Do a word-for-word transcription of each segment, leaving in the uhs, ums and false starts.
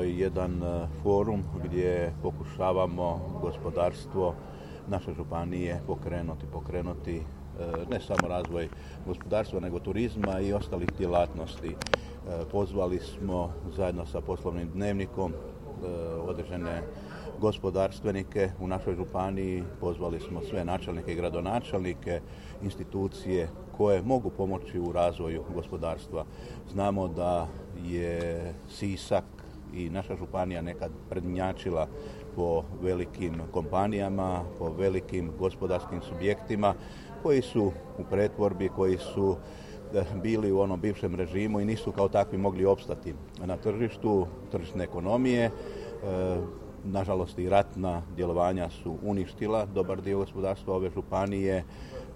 je jedan forum gdje pokušavamo gospodarstvo naše županije pokrenuti, pokrenuti ne samo razvoj gospodarstva, nego turizma i ostalih djelatnosti. Pozvali smo zajedno sa Poslovnim dnevnikom određene gospodarstvenike u našoj županiji, pozvali smo sve načelnike i gradonačelnike, institucije koje mogu pomoći u razvoju gospodarstva. Znamo da je Sisak i naša županija nekad prednjačila po velikim kompanijama, po velikim gospodarskim subjektima koji su u pretvorbi, koji su bili u onom bivšem režimu i nisu kao takvi mogli opstati na tržištu, tržišne ekonomije. Nažalost i ratna djelovanja su uništila dobar dio gospodarstva ove županije,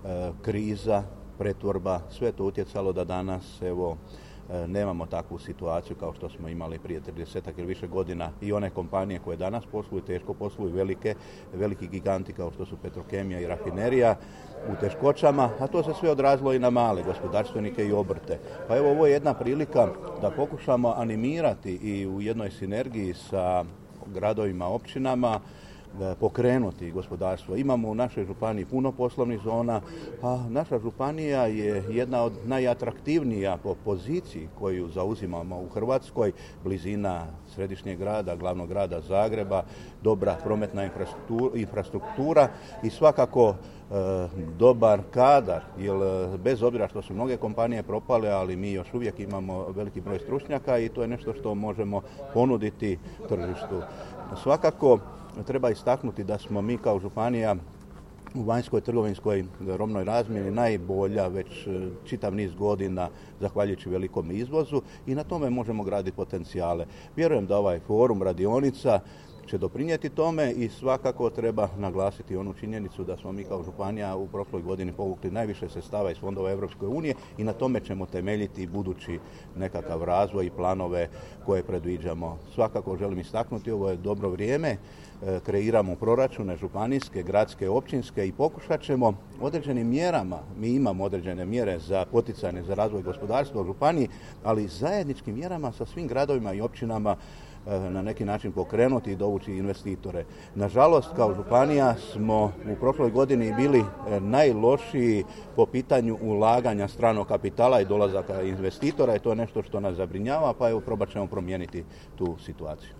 kriza, pretvorba, sve to utjecalo da danas evo nemamo takvu situaciju kao što smo imali prije tridesetak ili više godina i one kompanije koje danas posluju, teško posluju, velike, veliki giganti kao što su Petrokemija i Rafinerija u teškoćama, a to se sve odrazilo i na male gospodarstvenike i obrte. Pa evo ovo je jedna prilika da pokušamo animirati i u jednoj sinergiji sa gradovima, općinama, pokrenuti gospodarstvo. Imamo u našoj županiji puno poslovnih zona, a naša županija je jedna od najatraktivnija po poziciji koju zauzimamo u Hrvatskoj, blizina središnjeg grada, glavnog grada Zagreba, dobra prometna infrastruktura i svakako e, dobar kadar, jer bez obzira što su mnoge kompanije propale, ali mi još uvijek imamo veliki broj stručnjaka i to je nešto što možemo ponuditi tržištu. Svakako treba istaknuti da smo mi kao županija u vanjskoj trgovinskoj robnoj razmjeni najbolja već čitav niz godina zahvaljujući velikom izvozu i na tome možemo graditi potencijale. Vjerujem da ovaj forum, radionica će doprinijeti tome i svakako treba naglasiti onu činjenicu da smo mi kao županija u prošloj godini povukli najviše sredstava iz fondova Europske unije i na tome ćemo temeljiti budući nekakav razvoj i planove koje predviđamo. Svakako želim istaknuti, ovo je dobro vrijeme, kreiramo proračune županijske, gradske, općinske i pokušat ćemo određenim mjerama, mi imamo određene mjere za poticanje, za razvoj gospodarstva u županiji, ali zajedničkim mjerama sa svim gradovima i općinama na neki način pokrenuti i dovući investitore. Nažalost, kao županija smo u prošloj godini bili najlošiji po pitanju ulaganja stranog kapitala i dolazaka investitora i to je nešto što nas zabrinjava, pa evo probat ćemo promijeniti tu situaciju.